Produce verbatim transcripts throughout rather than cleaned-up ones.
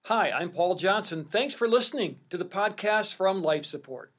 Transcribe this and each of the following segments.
Hi, I'm Paul Johnson. Thanks for listening to the podcast from Life Support.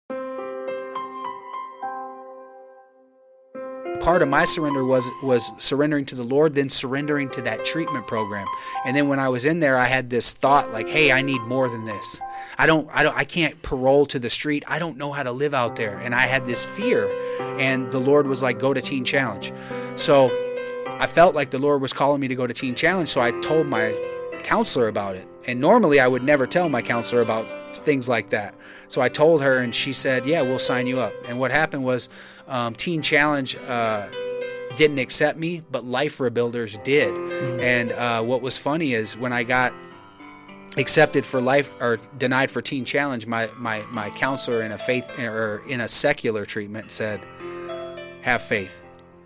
Part of my surrender was was surrendering to the Lord, then surrendering to that treatment program. And then when I was in there, I had this thought like, hey, I need more than this. I don't, I don't, I can't parole to the street. I don't know how to live out there. And I had this fear. And the Lord was like, go to Teen Challenge. So I felt like the Lord was calling me to go to Teen Challenge. So I told my counselor about it. And normally I would never tell my counselor about things like that. So I told her, and she said, yeah, we'll sign you up. And what happened was um, Teen Challenge uh, didn't accept me, but Life Rebuilders did. Mm-hmm. And uh, what was funny is when I got accepted for life or denied for Teen Challenge, my, my, my counselor in a faith or in a secular treatment said, have faith.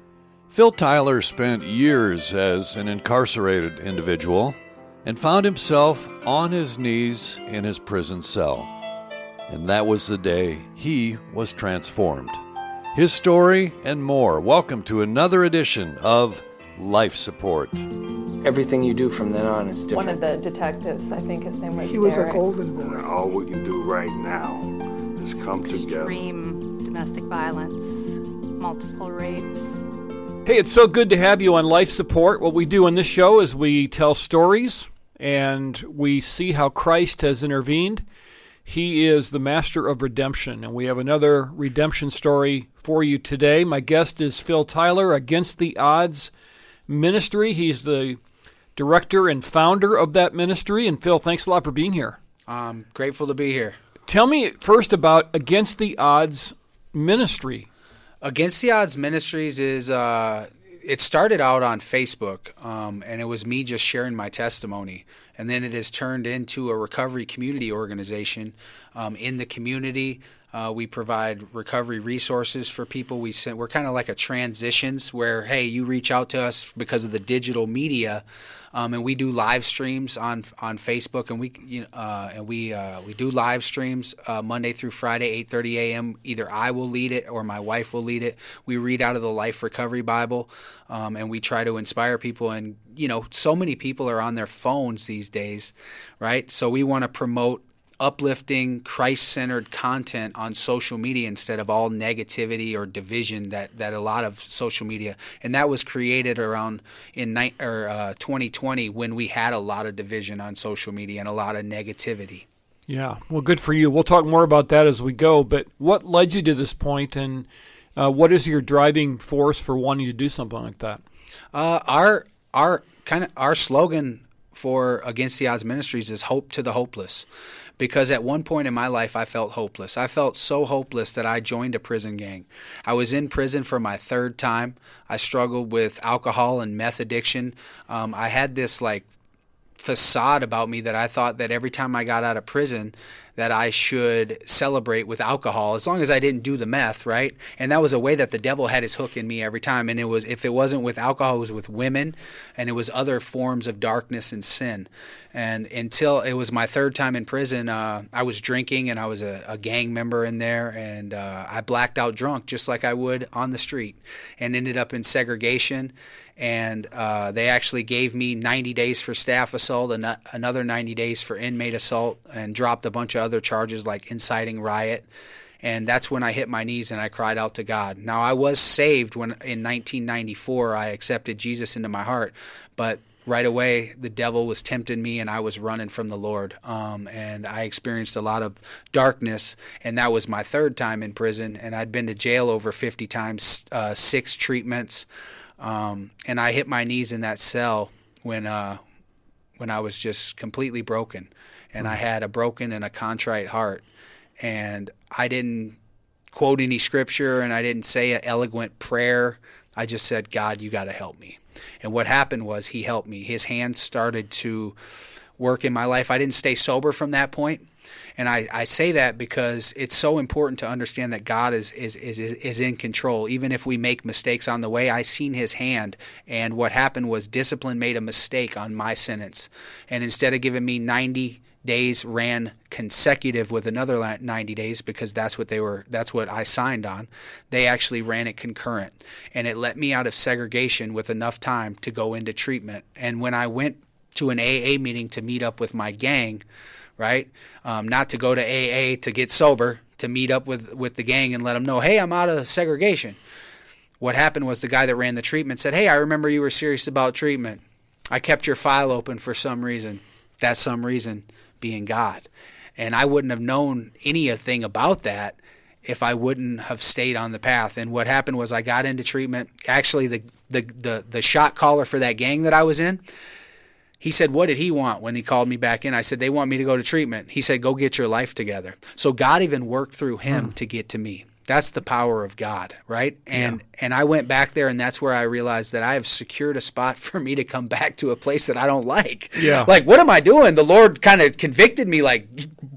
Phil Tyler spent years as an incarcerated individual and found himself on his knees in his prison cell. And that was the day he was transformed. His story and more. Welcome to another edition of Life Support. Everything you do from then on is different. One of the detectives, I think his name was He was Derek. a golden boy. All we can do right now is come together. Extreme domestic violence, multiple rapes. Hey, it's so good to have you on Life Support. What we do on this show is we tell stories and we see how Christ has intervened. He is the master of redemption, and we have another redemption story for you today. My guest is Phil Tyler, Against the Odds Ministry. He's the director and founder of that ministry. And Phil, thanks a lot for being here. I'm grateful to be here. Tell me first about Against the Odds Ministry. Against the Odds Ministries is, uh, it started out on Facebook, um, and it was me just sharing my testimony. And then it has turned into a recovery community organization. Um, in the community, uh, we provide recovery resources for people. We send, we're kind of like a transitions where, hey, you reach out to us because of the digital media, um, and we do live streams on on Facebook, and we you know, uh, and we uh, we do live streams uh, Monday through Friday, eight thirty a.m. Either I will lead it or my wife will lead it. We read out of the Life Recovery Bible, um, and we try to inspire people. And you know, so many people are on their phones these days, right? So we want to promote uplifting, Christ-centered content on social media instead of all negativity or division that, that a lot of social media. And that was created around in ni- or, uh, twenty twenty when we had a lot of division on social media and a lot of negativity. Yeah, well, good for you. We'll talk more about that as we go. But what led you to this point, and uh, what is your driving force for wanting to do something like that? Uh, our our kind of our slogan for Against the Odds Ministries is hope to the hopeless. Because at one point in my life, I felt hopeless. I felt so hopeless that I joined a prison gang. I was in prison for my third time. I struggled with alcohol and meth addiction. Um, I had this like facade about me that I thought that every time I got out of prison that I should celebrate with alcohol as long as I didn't do the meth, right? And that was a way that the devil had his hook in me every time. And it was, if it wasn't with alcohol, it was with women, and it was other forms of darkness and sin. And until it was my third time in prison, uh, I was drinking, and I was a, a gang member in there, and uh, I blacked out drunk just like I would on the street, and ended up in segregation. And uh, they actually gave me ninety days for staff assault, and another ninety days for inmate assault, and dropped a bunch of other charges like inciting riot. And that's when I hit my knees and I cried out to God. Now, I was saved when in nineteen ninety-four I accepted Jesus into my heart, but right away the devil was tempting me, and I was running from the Lord. Um, and I experienced a lot of darkness, and that was my third time in prison. And I'd been to jail over fifty times, uh, six treatments. Um, and I hit my knees in that cell when uh, when I was just completely broken. And I had a broken and a contrite heart. And I didn't quote any scripture, and I didn't say an eloquent prayer. I just said, God, you got to help me. And what happened was he helped me. His hands started to work in my life. I didn't stay sober from that point. And I, I say that because it's so important to understand that God is, is is is in control. Even if we make mistakes on the way, I seen his hand. And what happened was discipline made a mistake on my sentence. And instead of giving me ninety days, ran consecutive with another ninety days, because that's what they were, that's what I signed on. They actually ran it concurrent. And it let me out of segregation with enough time to go into treatment. And when I went to an A A meeting to meet up with my gang, right? Um, not to go to A A to get sober, to meet up with, with the gang and let them know, hey, I'm out of segregation. What happened was the guy that ran the treatment said, hey, I remember you were serious about treatment. I kept your file open for some reason. That some reason being God. And I wouldn't have known anything about that if I wouldn't have stayed on the path. And what happened was I got into treatment. Actually, the the the, the shot caller for that gang that I was in, he said, what did he want when he called me back in? I said, they want me to go to treatment. He said, go get your life together. So God even worked through him hmm. to get to me. That's the power of God, right? And yeah. and I went back there, and that's where I realized that I have secured a spot for me to come back to a place that I don't like. Yeah. Like, what am I doing? The Lord kind of convicted me, like,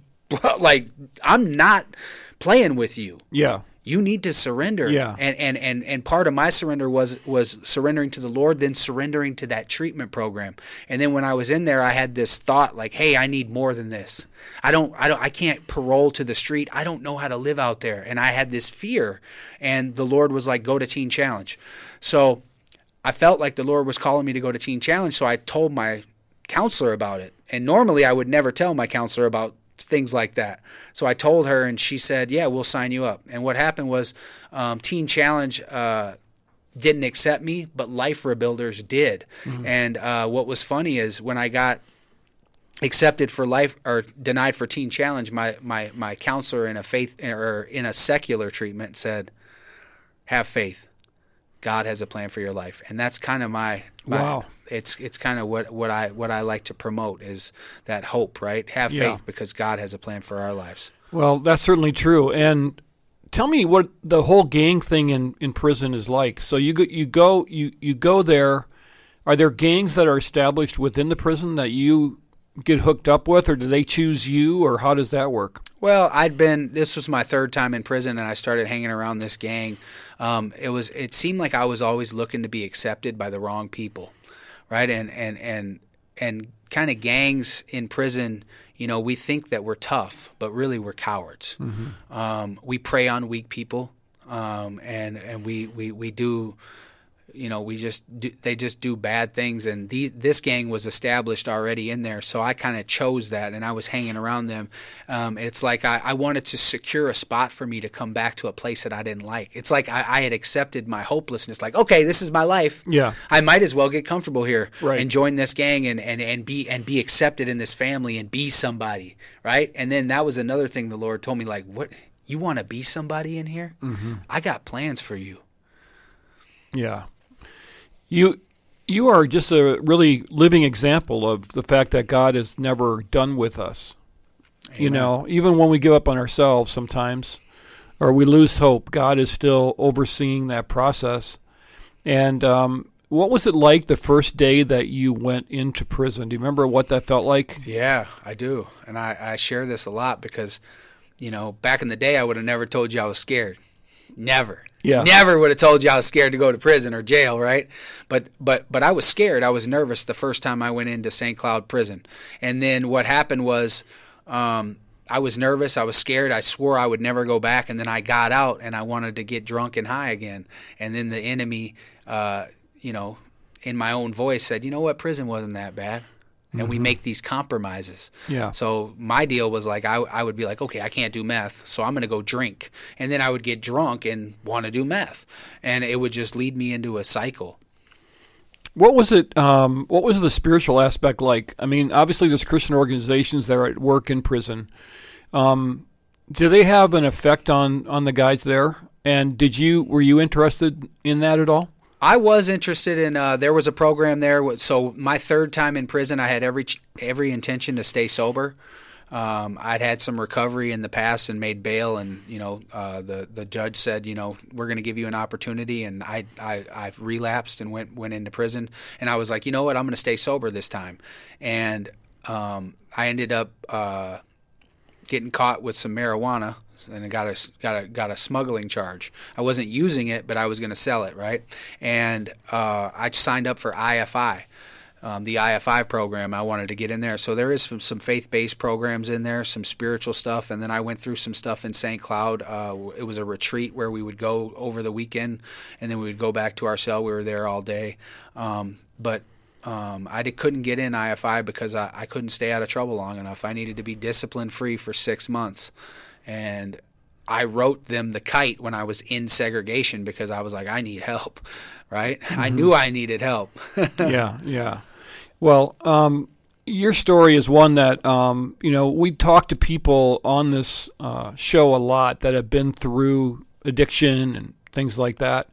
like I'm not playing with you. Yeah. You need to surrender. Yeah. And, and and and part of my surrender was was surrendering to the Lord, then surrendering to that treatment program. And then when I was in there, I had this thought like, hey, I need more than this. I don't I don't I can't parole to the street. I don't know how to live out there. And I had this fear. And the Lord was like, go to Teen Challenge. So I felt like the Lord was calling me to go to Teen Challenge, so I told my counselor about it. And normally I would never tell my counselor about things like that. So I told her, and she said, yeah, we'll sign you up. And what happened was um, Teen Challenge uh, didn't accept me, but Life Rebuilders did. Mm-hmm. And uh, what was funny is when I got accepted for life or denied for Teen Challenge, my, my, my counselor in a faith or in a secular treatment said, have faith. God has a plan for your life. And that's kind of my, my wow. It's it's kind of what, what I what I like to promote is that hope, right? Have yeah. faith because God has a plan for our lives. Well, that's certainly true. And tell me what the whole gang thing in, in prison is like. So you go, you go you, you go there. Are there gangs that are established within the prison that you get hooked up with, or do they choose you, or how does that work? Well, I'd been this was my third time in prison, and I started hanging around this gang. Um, it was it seemed like I was always looking to be accepted by the wrong people. Right, and and and and kind of gangs in prison, you know, we think that we're tough, but really we're cowards. Mm-hmm. Um, we prey on weak people, um, and and we, we, we do, you know, we just do, they just do bad things. And the, this gang was established already in there, so I kind of chose that, and I was hanging around them. Um, it's like I, I wanted to secure a spot for me to come back to a place that I didn't like. It's like I, I had accepted my hopelessness. Like, okay, this is my life. Yeah, I might as well get comfortable here right. and join this gang and, and, and be and be accepted in this family and be somebody, right? And then that was another thing the Lord told me, like, what, you want to be somebody in here? Mm-hmm. I got plans for you. Yeah. You you are just a really living example of the fact that God is never done with us. Amen. You know, even when we give up on ourselves sometimes or we lose hope, God is still overseeing that process. And um, what was it like the first day that you went into prison? Do you remember what that felt like? Yeah, I do. And I, I share this a lot because, you know, back in the day I would have never told you I was scared. Never. Yeah. Never would have told you I was scared to go to prison or jail, right? But but but I was scared. I was nervous the first time I went into Saint Cloud Prison. And then what happened was um, I was nervous. I was scared. I swore I would never go back. And then I got out and I wanted to get drunk and high again. And then the enemy, uh, you know, in my own voice said, you know what, prison wasn't that bad. And we make these compromises. Yeah. So my deal was like I, I would be like, okay, I can't do meth, so I'm going to go drink. And then I would get drunk and want to do meth. And it would just lead me into a cycle. What was it? Um, what was the spiritual aspect like? I mean, obviously there's Christian organizations that are at work in prison. Um, do they have an effect on, on the guys there? And did you were you interested in that at all? I was interested in, uh, there was a program there. So my third time in prison, I had every every intention to stay sober. Um, I'd had some recovery in the past and made bail, and, you know, uh, the, the judge said, you know, we're going to give you an opportunity, and I, I, I've relapsed and went, went into prison. And I was like, you know what, I'm going to stay sober this time. And um, I ended up uh, getting caught with some marijuana. And I got a got a got a smuggling charge. I wasn't using it, but I was going to sell it, right? And uh, I signed up for I F I, um, the I F I program. I wanted to get in there. So there is some, some faith-based programs in there, some spiritual stuff, and then I went through some stuff in Saint Cloud. Uh, it was a retreat where we would go over the weekend, and then we would go back to our cell. We were there all day, um, but Um, I did, couldn't get in I F I because I, I couldn't stay out of trouble long enough. I needed to be discipline-free for six months. And I wrote them the kite when I was in segregation because I was like, I need help, right? Mm-hmm. I knew I needed help. yeah, yeah. Well, um, your story is one that, um, you know, we talk to people on this uh, show a lot that have been through addiction and things like that.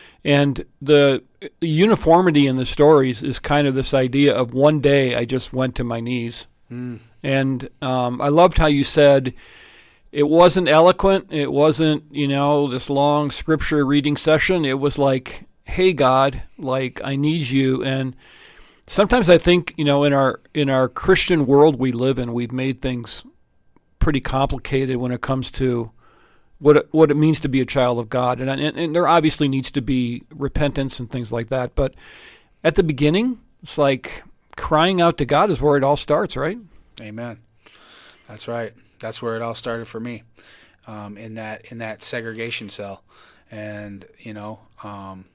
And the uniformity in the stories is kind of this idea of one day I just went to my knees. Mm. And um, I loved how you said it wasn't eloquent. It wasn't, you know, this long scripture reading session. It was like, hey, God, like, I need you. And sometimes I think, you know, in our in our Christian world we live in, we've made things pretty complicated when it comes to what it, what it means to be a child of God. And, and and there obviously needs to be repentance and things like that. But at the beginning, it's like crying out to God is where it all starts, right? Amen. That's right. That's where it all started for me, um, in that in that segregation cell. And, you know, um,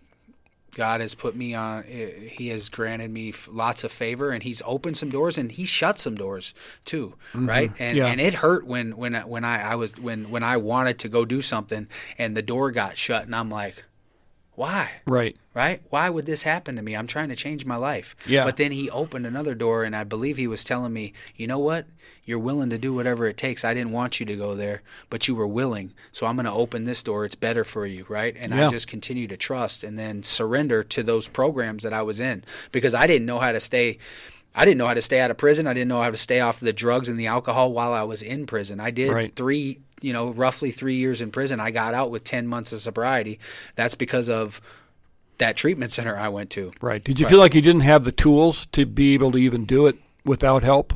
God has put me on, he has granted me lots of favor, and he's opened some doors and he shut some doors too. Mm-hmm. Right. And, yeah. and it hurt when, when, when I, I was, when, when I wanted to go do something and the door got shut and I'm like, why? Right. Right. Why would this happen to me? I'm trying to change my life. Yeah. But then he opened another door, and I believe he was telling me, you know what? You're willing to do whatever it takes. I didn't want you to go there, but you were willing. So I'm going to open this door. It's better for you. Right. And yeah. I just continue to trust and then surrender to those programs that I was in, because I didn't know how to stay. I didn't know how to stay out of prison. I didn't know how to stay off the drugs and the alcohol while I was in prison. I did right. three you know, roughly three years in prison. I got out with ten months of sobriety. That's because of that treatment center I went to. Right. Did you right. feel like you didn't have the tools to be able to even do it without help?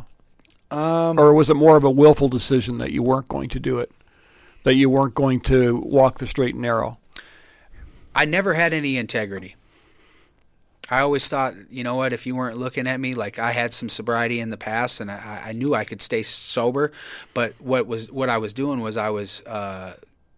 Um, or was it more of a willful decision that you weren't going to do it, that you weren't going to walk the straight and narrow? I never had any integrity. I always thought, you know what, if you weren't looking at me, like I had some sobriety in the past, and I, I knew I could stay sober, but what was what I was doing was I was uh,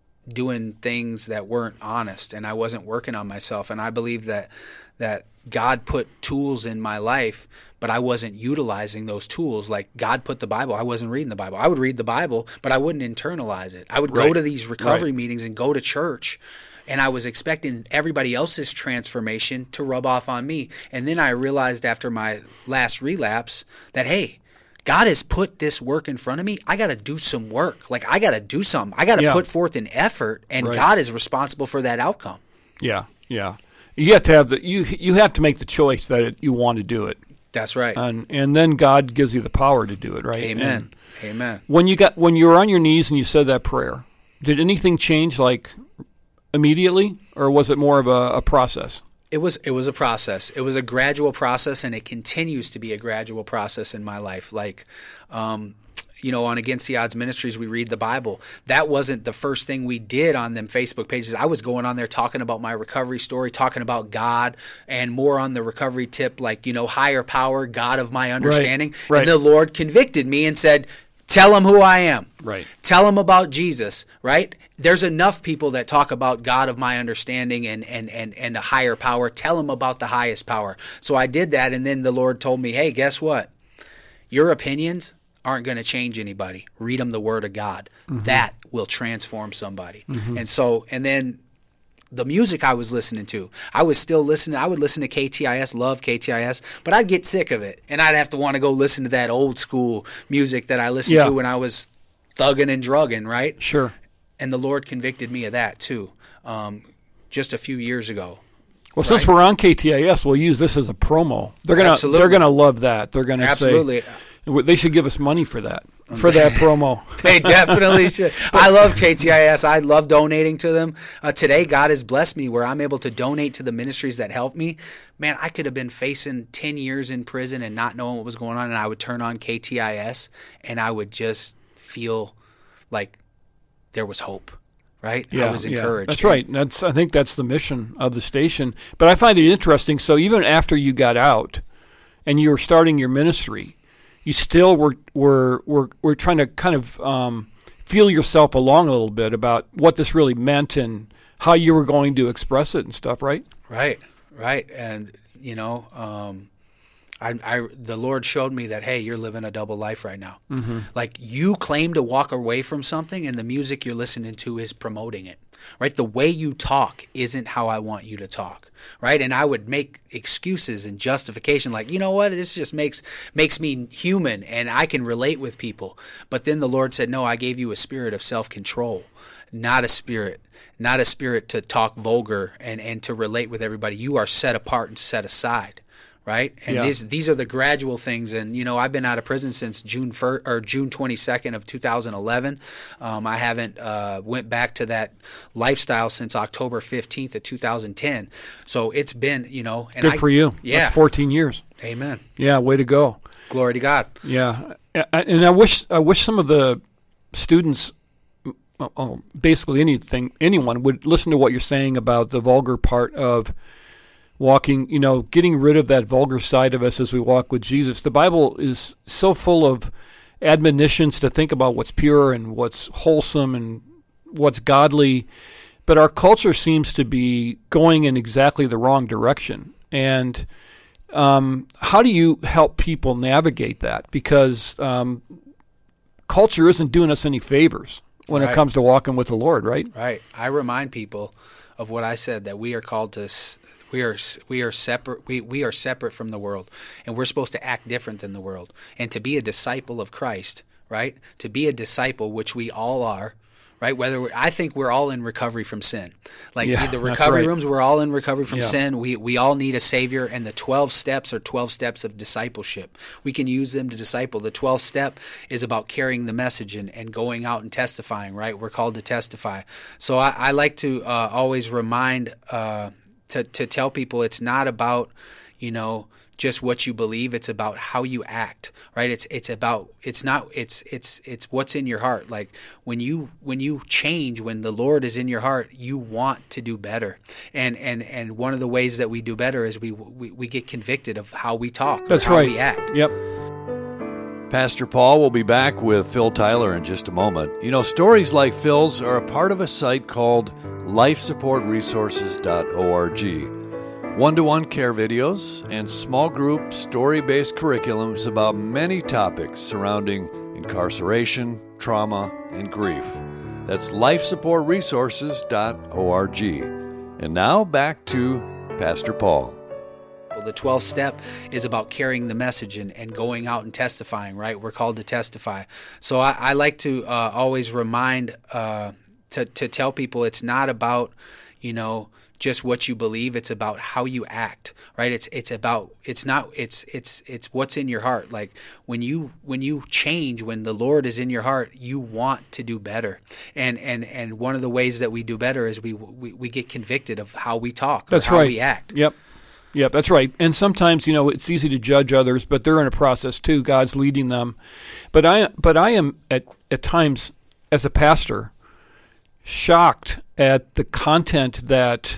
doing things that weren't honest, and I wasn't working on myself. And I believe that that God put tools in my life, but I wasn't utilizing those tools. Like God put the Bible. I wasn't reading the Bible. I would read the Bible, but I wouldn't internalize it. I would right. go to these recovery right. meetings and go to church, and I was expecting everybody else's transformation to rub off on me. And then I realized after my last relapse that, hey, God has put this work in front of me. I got to do some work. Like I got to do something. I got to yeah. put forth an effort, and right. God is responsible for that outcome. Yeah, yeah. You have to have the you you have to make the choice that it, you want to do it. That's right. And and then God gives you the power to do it, right? Amen. And Amen. When you got when you were on your knees and you said that prayer, did anything change like immediately, or was it more of a, a process? It was it was a process. It was a gradual process, and it continues to be a gradual process in my life. Like, um, you know, on Against the Odds Ministries, we read the Bible. That wasn't the first thing we did on them Facebook pages. I was going on there talking about my recovery story, talking about God, and more on the recovery tip, like, you know, higher power, God of my understanding. Right, right. And the Lord convicted me and said, tell them who I am. Right. Tell them about Jesus, right? There's enough people that talk about God of my understanding and, and, and, and a higher power. Tell them about the highest power. So I did that, and then the Lord told me, hey, guess what? Your opinions aren't going to change anybody. Read them the Word of God. Mm-hmm. That will transform somebody. Mm-hmm. And so, and then the music I was listening to, I was still listening. I would listen to K T I S, love K T I S, but I'd get sick of it, and I'd have to want to go listen to that old school music that I listened yeah. to when I was thugging and drugging, right? Sure. And the Lord convicted me of that too, um, just a few years ago. Well, right? since we're on K T I S, we'll use this as a promo. They're gonna Absolutely. they're gonna love that. They're gonna Absolutely. say they should give us money for that. For that promo. They definitely should. I love K T I S. I love donating to them. Uh, today, God has blessed me where I'm able to donate to the ministries that help me. Man, I could have been facing ten years in prison and not knowing what was going on, and I would turn on K T I S, and I would just feel like there was hope, right? Yeah, I was encouraged. Yeah. That's right. That's I think that's the mission of the station. But I find it interesting. So even after you got out and you were starting your ministry, you still were were were, were trying to kind of um, feel yourself along a little bit about what this really meant and how you were going to express it and stuff, right? Right, right. And, you know, um, I, I, the Lord showed me that, hey, you're living a double life right now. Mm-hmm. Like, you claim to walk away from something, and the music you're listening to is promoting it, right? The way you talk isn't how I want you to talk, right? And I would make excuses and justification, like, you know what, this just makes makes me human, and I can relate with people. But then the Lord said, no, I gave you a spirit of self-control, not a spirit, not a spirit to talk vulgar and, and to relate with everybody. You are set apart and set aside. Right, and Yeah. these these are the gradual things. And you know, I've been out of prison since June first or June twenty second of two thousand eleven. Um, I haven't uh, went back to that lifestyle since October fifteenth of two thousand ten. So it's been, you know, and Good I, for you. Yeah, That's fourteen years. Amen. Yeah, way to go. Glory to God. Yeah, and I wish I wish some of the students, oh, basically anything, anyone would listen to what you're saying about the vulgar part of walking, you know, getting rid of that vulgar side of us as we walk with Jesus. The Bible is so full of admonitions to think about what's pure and what's wholesome and what's godly, but our culture seems to be going in exactly the wrong direction. And um, how do you help people navigate that? Because um, culture isn't doing us any favors when Right. it comes to walking with the Lord, right? Right. I remind people of what I said, that we are called to. We are we are separate. We, we are separate from the world, and we're supposed to act different than the world. And to be a disciple of Christ, right? To be a disciple, which we all are, right? Whether we're, I think we're all in recovery from sin. Like Yeah, the that's recovery right. rooms, we're all in recovery from Yeah. sin. We we all need a Savior, and the twelve steps are twelve steps of discipleship. We can use them to disciple. The twelfth step is about carrying the message and, and going out and testifying, right? We're called to testify. So I, I like to uh, always remind uh, to to tell people it's not about, you know, just what you believe. It's about how you act, right? It's it's about it's not it's it's it's what's in your heart. Like when you when you change, when the Lord is in your heart, you want to do better. And and and one of the ways that we do better is we we, we get convicted of how we talk, That's or how right. we act. Yep. Pastor Paul will be back with Phil Tyler in just a moment. You know, stories like Phil's are a part of a site called life support resources dot org. One-to-one care videos and small group story-based curriculums about many topics surrounding incarceration, trauma, and grief. That's life support resources dot org. And now back to Pastor Paul. The twelfth step is about carrying the message and, and going out and testifying, right? We're called to testify. So I, I like to uh, always remind, uh, to, to tell people it's not about, you know, just what you believe. It's about how you act, right? It's it's about it's not it's it's it's what's in your heart. Like when you when you change, when the Lord is in your heart, you want to do better. And and and one of the ways that we do better is we we, we get convicted of how we talk, That's or how right. we act. Yep. Yep, that's right. And sometimes, you know, it's easy to judge others, but they're in a process too. God's leading them. But I but I am at, at times as a pastor shocked at the content that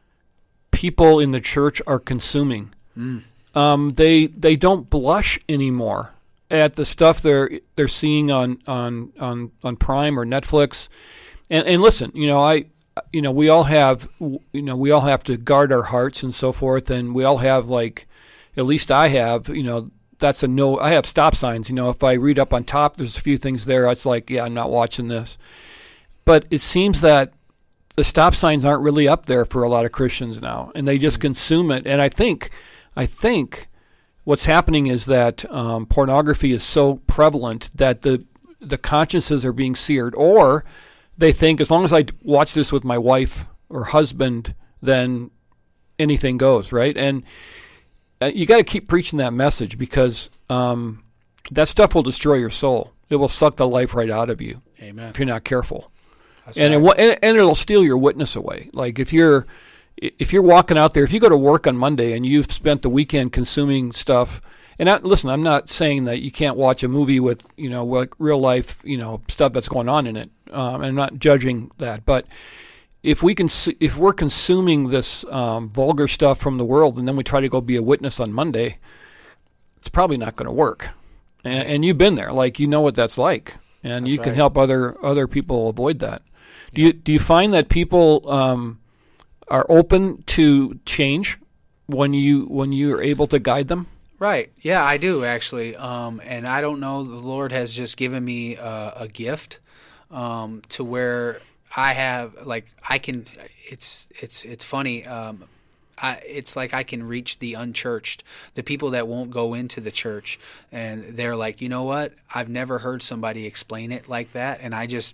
people in the church are consuming. Mm. Um, they they don't blush anymore at the stuff they're they're seeing on on on, on Prime or Netflix. And and listen, you know, I you know, we all have you know, we all have to guard our hearts and so forth, and we all have, like, at least I have, you know, that's a no. I have stop signs. You know, if I read up on top, there's a few things there. It's like, yeah, I'm not watching this. But it seems that the stop signs aren't really up there for a lot of Christians now, and they just consume it. And I think, I think, what's happening is that um, pornography is so prevalent that the the consciences are being seared, or they think as long as I watch this with my wife or husband, then anything goes, right? And uh, you got to keep preaching that message, because um, that stuff will destroy your soul. It will suck the life right out of you. Amen. If you're not careful. That's And, right. it, and it'll steal your witness away. Like if you're if you're walking out there, if you go to work on Monday and you've spent the weekend consuming stuff, and I, listen, I'm not saying that you can't watch a movie with, you know, like real life, you know, stuff that's going on in it. Um, I'm not judging that, but if we can, if we're consuming this um, vulgar stuff from the world, and then we try to go be a witness on Monday, it's probably not going to work. And, and you've been there, like you know what that's like, and That's you can right. help other other people avoid that. Do you do you find that people um, are open to change when you when you are able to guide them? Right. Yeah, I do actually. Um, and I don't know, the Lord has just given me uh, a gift um, to where I have, like, I can, it's, it's, it's funny. Um, I, it's like I can reach the unchurched, the people that won't go into the church. And they're like, you know what? I've never heard somebody explain it like that. And I just,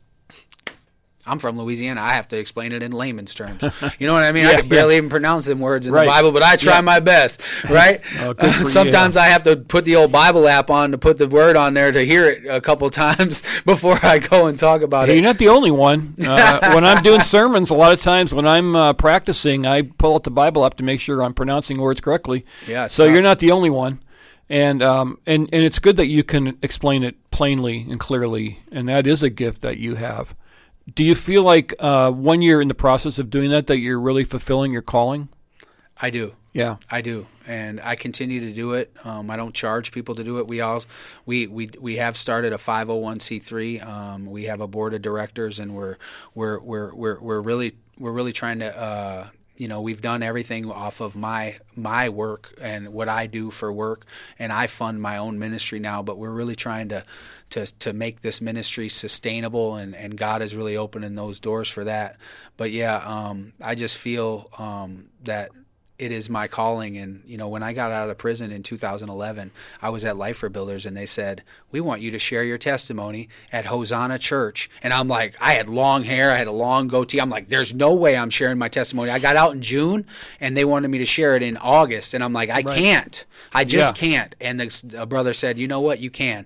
I'm from Louisiana. I have to explain it in layman's terms. You know what I mean? yeah, I can barely yeah. even pronounce them words in right. the Bible, but I try yeah. my best, right? Oh, good for you, Sometimes yeah. I have to put the old Bible app on to put the word on there to hear it a couple times before I go and talk about Hey, it. you're not the only one. Uh, when I'm doing sermons, a lot of times when I'm uh, practicing, I pull out the Bible app to make sure I'm pronouncing words correctly. Yeah, it's so tough. you're not the only one. And um and, and it's good that you can explain it plainly and clearly, and that is a gift that you have. Do you feel like uh, when you're in the process of doing that, that you're really fulfilling your calling? I do. Yeah, I do, and I continue to do it. Um, I don't charge people to do it. We all, we we we have started a five oh one c three. Um, we have a board of directors, and we're we're we're we're we're really we're really trying to. Uh, you know, we've done everything off of my my work and what I do for work, and I fund my own ministry now. But we're really trying to to to make this ministry sustainable, and, and God is really opening those doors for that. But yeah, um, I just feel um, that it is my calling. And, you know, when I got out of prison in two thousand eleven, I was at Life for Builders, and they said, we want you to share your testimony at Hosanna Church. And I'm like, I had long hair, I had a long goatee. I'm like, there's no way I'm sharing my testimony. I got out in June, and they wanted me to share it in August. And I'm like, I Right. can't. I just Yeah. can't. And the, a brother said, you know what? You can.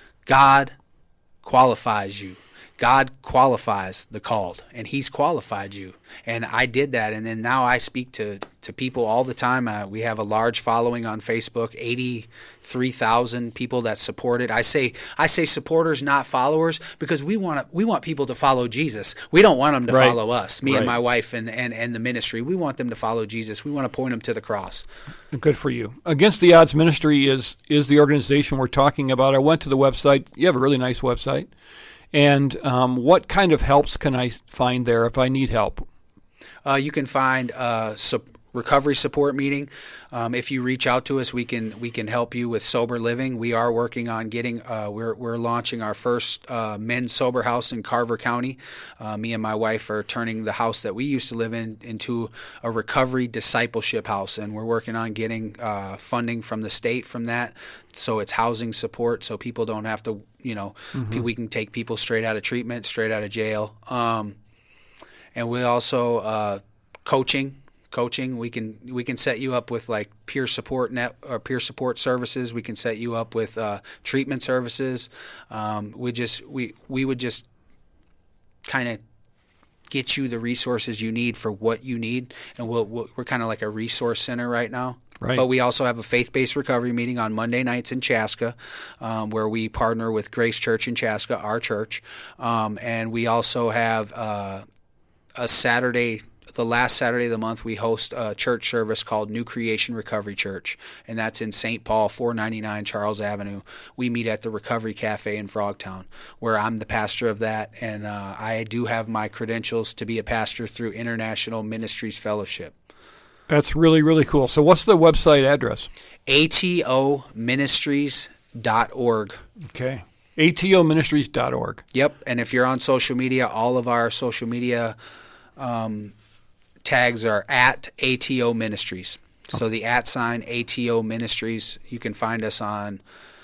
God qualifies you. God qualifies the called, and He's qualified you. And I did that, and then now I speak to, to people all the time. Uh, we have a large following on Facebook, eighty-three thousand people that support it. I say I say supporters, not followers, because we want we want people to follow Jesus. We don't want them to Right. follow us, me Right. and my wife and, and, and the ministry. We want them to follow Jesus. We want to point them to the cross. good for you. Against the Odds Ministry is is the organization we're talking about. I went to the website. You have a really nice website. And um, what kind of helps can I find there if I need help? Uh, you can find a su- recovery support meeting. Um, if you reach out to us, we can we can help you with sober living. We are working on getting. Uh, we're we're launching our first uh, men's sober house in Carver County. Uh, me and my wife are turning the house that we used to live in into a recovery discipleship house, and we're working on getting uh, funding from the state from that. So it's housing support, so people don't have to. You know, mm-hmm. we can take people straight out of treatment, straight out of jail. Um, and we also uh, coaching. Coaching, we can we can set you up with like peer support net or peer support services. We can set you up with uh, treatment services. Um, we just we we would just kind of get you the resources you need for what you need, and we'll, we'll, we're kind of like a resource center right now. Right. But we also have a faith-based recovery meeting on Monday nights in Chaska, um, where we partner with Grace Church in Chaska, our church, um, and we also have uh, a Saturday. The last Saturday of the month, we host a church service called New Creation Recovery Church, and that's in Saint Paul, four ninety-nine Charles Avenue. We meet at the Recovery Cafe in Frogtown, where I'm the pastor of that, and uh, I do have my credentials to be a pastor through International Ministries Fellowship. That's really, really cool. So what's the website address? A T O ministries dot org. Okay. A T O ministries dot org. Yep, and if you're on social media, all of our social media um, tags are at A T O Ministries. So the at sign A T O Ministries. You can find us on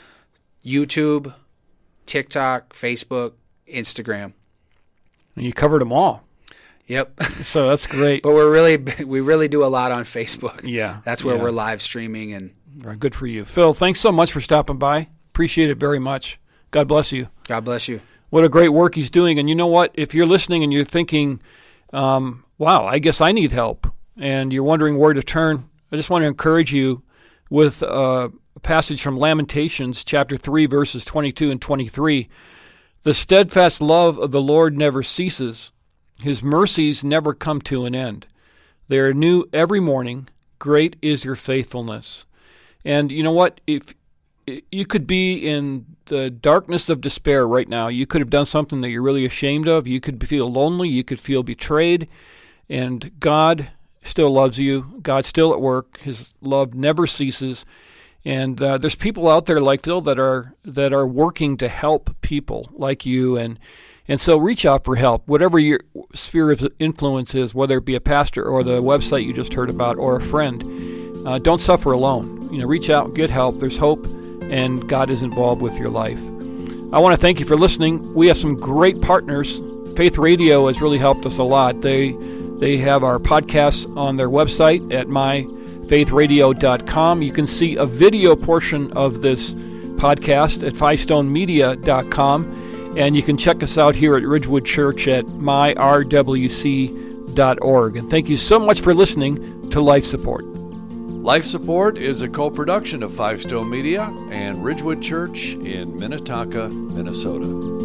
YouTube, TikTok, Facebook, Instagram. And you covered them all. Yep. So that's great. But we're really we really do a lot on Facebook. Yeah. That's where yeah. we're live streaming. And good for you. Phil, thanks so much for stopping by. Appreciate it very much. God bless you. God bless you. What a great work he's doing. And you know what? If you're listening and you're thinking, um, wow, I guess I need help, and you're wondering where to turn, I just want to encourage you with uh, a passage from Lamentations chapter three, verses twenty-two and twenty-three. The steadfast love of the Lord never ceases. His mercies never come to an end. They are new every morning. Great is your faithfulness. And you know what? If you could be in the darkness of despair right now, you could have done something that you're really ashamed of. You could feel lonely. You could feel betrayed. And God still loves you. God's still at work. His love never ceases. And uh, there's people out there like Phil that are that are working to help people like you, and and so reach out for help, whatever your sphere of influence is, whether it be a pastor or the website you just heard about or a friend. Uh, don't suffer alone. You know, reach out, get help. There's hope, and God is involved with your life. I want to thank you for listening. We have some great partners. Faith Radio has really helped us a lot. They they have our podcasts on their website at my faith radio dot com. You can see a video portion of this podcast at five stone media dot com, and you can check us out here at Ridgewood Church at my r w c dot org. And thank you so much for listening to Life Support. Life Support is a co-production of Five Stone Media and Ridgewood Church in Minnetonka, Minnesota.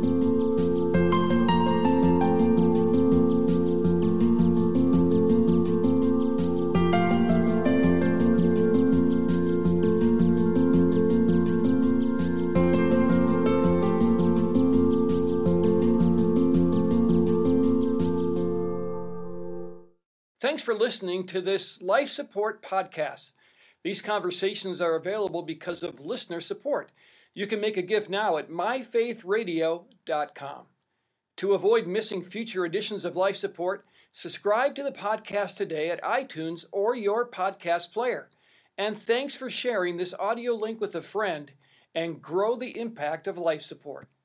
Thanks for listening to this Life Support podcast. These conversations are available because of listener support. You can make a gift now at my faith radio dot com. To avoid missing future editions of Life Support, subscribe to the podcast today at iTunes or your podcast player. And thanks for sharing this audio link with a friend and grow the impact of Life Support.